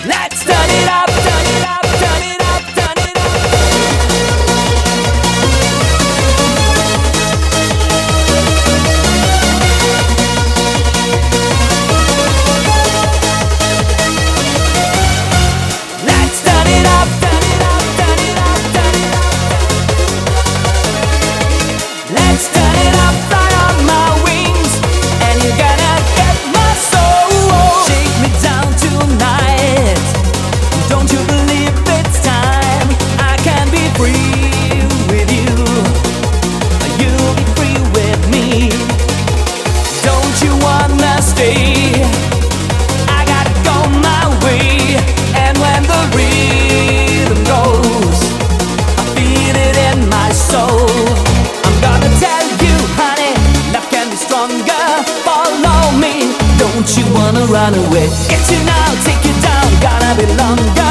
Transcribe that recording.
Let's turn it up, turn it up, turn it up, turn it up. Let's turn it up, turn it up, turn it up, turn it up. Let's turn it up, fly on my wings, and you're gonna get my soul. Shake me down tonight. Don't you believe it's time? I can be free with you. You'll be free with me. Don't you wanna stay? I gotta go my way. And when the rhythm goes, I feel it in my soul. I'm gonna tell you, honey, love can be stronger. Follow me. Don't you wanna run away? Get you now, take you down. Gotta be longer.